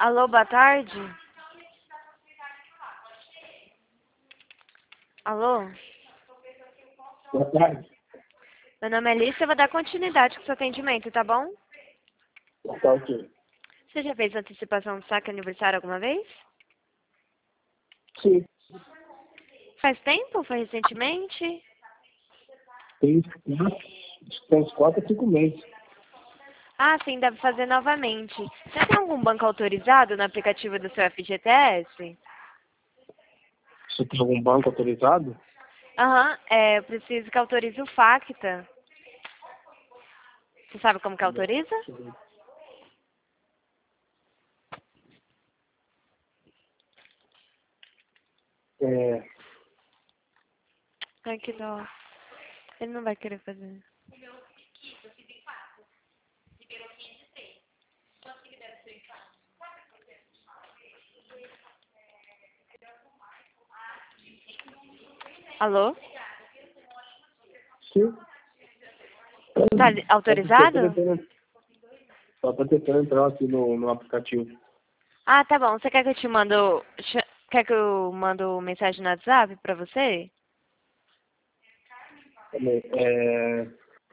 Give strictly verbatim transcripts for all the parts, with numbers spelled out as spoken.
Alô, boa tarde. Alô? Boa tarde. Meu nome é Alice, eu vou dar continuidade com o seu atendimento, tá bom? Tá ok. Você já fez antecipação do saque aniversário alguma vez? Sim. Faz tempo? Foi recentemente? Tem quatro, tem uns quatro a cinco meses. Ah, sim, deve fazer novamente. Você tem algum banco autorizado no aplicativo do seu F G T S? Você tem algum banco autorizado? Aham, é, eu preciso que autorize o Facta. Você sabe como que autoriza? É, Ai, que dó. Ele não vai querer fazer. Alô? sim. Tá li- autorizado? Só tô tentando entrar aqui no, no aplicativo. Ah, tá bom. Você quer que eu te mando... ch- Quer que eu mando mensagem no WhatsApp pra você? É,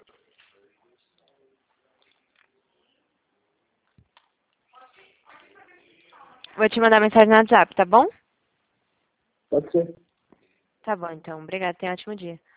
Vou te mandar mensagem no WhatsApp, tá bom? pode ser. Tá bom, então. Obrigada. Tenha um ótimo dia.